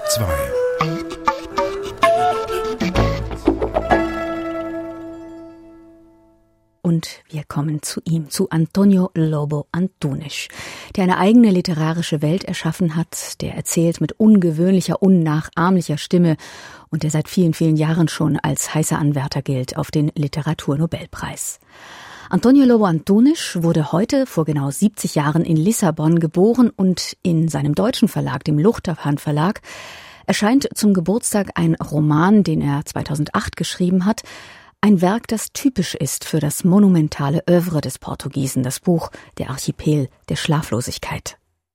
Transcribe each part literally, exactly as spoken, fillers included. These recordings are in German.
zwei. Und wir kommen zu ihm, zu Antonio Lobo Antunes, der eine eigene literarische Welt erschaffen hat, der erzählt mit ungewöhnlicher, unnachahmlicher Stimme und der seit vielen, vielen Jahren schon als heißer Anwärter gilt auf den Literaturnobelpreis. Antonio Lobo Antunes wurde heute vor genau siebzig Jahren in Lissabon geboren und in seinem deutschen Verlag, dem Luchterhand Verlag, erscheint zum Geburtstag ein Roman, den er zweitausendacht geschrieben hat. Ein Werk, das typisch ist für das monumentale Œuvre des Portugiesen, das Buch Der Archipel der Schlaflosigkeit.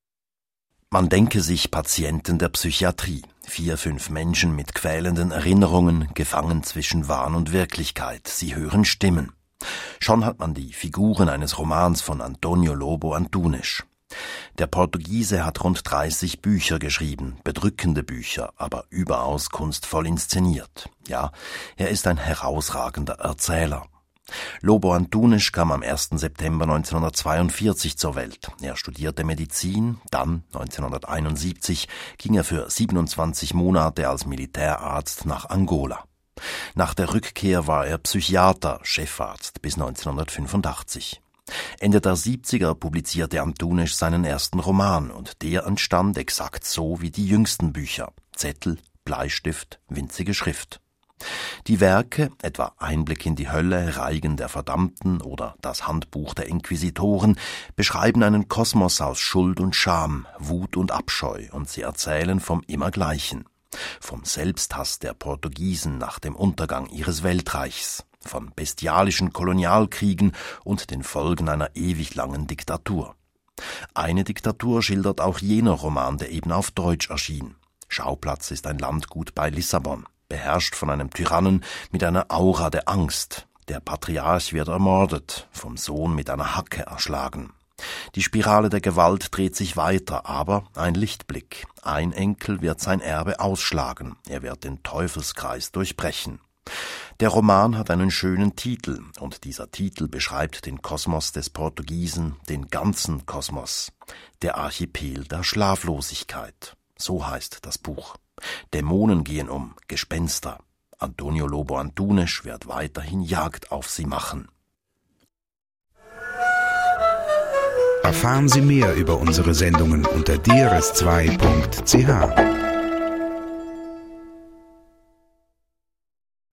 Man denke sich Patienten der Psychiatrie, vier, fünf Menschen mit quälenden Erinnerungen, gefangen zwischen Wahn und Wirklichkeit. Sie hören Stimmen. Schon hat man die Figuren eines Romans von Antonio Lobo Antunes. Der Portugiese hat rund dreißig Bücher geschrieben, bedrückende Bücher, aber überaus kunstvoll inszeniert. Ja, er ist ein herausragender Erzähler. Lobo Antunes kam am ersten September neunzehnhundertzweiundvierzig zur Welt. Er studierte Medizin, dann neunzehnhunderteinundsiebzig ging er für siebenundzwanzig Monate als Militärarzt nach Angola. Nach der Rückkehr war er Psychiater, Chefarzt bis neunzehnhundertfünfundachtzig. Ende der siebziger publizierte Antunes seinen ersten Roman und der entstand exakt so wie die jüngsten Bücher. Zettel, Bleistift, winzige Schrift. Die Werke, etwa Einblick in die Hölle, Reigen der Verdammten oder das Handbuch der Inquisitoren, beschreiben einen Kosmos aus Schuld und Scham, Wut und Abscheu und sie erzählen vom Immergleichen. Vom Selbsthass der Portugiesen nach dem Untergang ihres Weltreichs, von bestialischen Kolonialkriegen und den Folgen einer ewig langen Diktatur. Eine Diktatur schildert auch jener Roman, der eben auf Deutsch erschien. Schauplatz ist ein Landgut bei Lissabon, beherrscht von einem Tyrannen mit einer Aura der Angst. Der Patriarch wird ermordet, vom Sohn mit einer Hacke erschlagen. Die Spirale der Gewalt dreht sich weiter, aber ein Lichtblick. Ein Enkel wird sein Erbe ausschlagen, er wird den Teufelskreis durchbrechen. Der Roman hat einen schönen Titel, und dieser Titel beschreibt den Kosmos des Portugiesen, den ganzen Kosmos. Der Archipel der Schlaflosigkeit. So heißt das Buch. Dämonen gehen um, Gespenster. Antonio Lobo Antunes wird weiterhin Jagd auf sie machen. Erfahren Sie mehr über unsere Sendungen unter d r s zwei punkt c h.